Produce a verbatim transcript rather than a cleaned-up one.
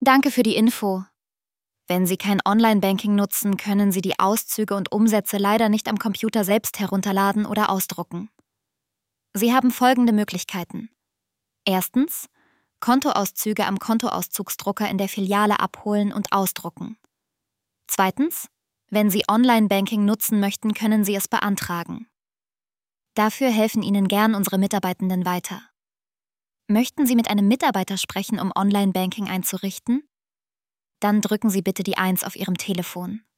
Danke für die Info. Wenn Sie kein Online-Banking nutzen, können Sie die Auszüge und Umsätze leider nicht am Computer selbst herunterladen oder ausdrucken. Sie haben folgende Möglichkeiten. Erstens, Kontoauszüge am Kontoauszugsdrucker in der Filiale abholen und ausdrucken. Zweitens, wenn Sie Online-Banking nutzen möchten, können Sie es beantragen. Dafür helfen Ihnen gern unsere Mitarbeitenden weiter. Möchten Sie mit einem Mitarbeiter sprechen, um Online-Banking einzurichten? Dann drücken Sie bitte die eins auf Ihrem Telefon.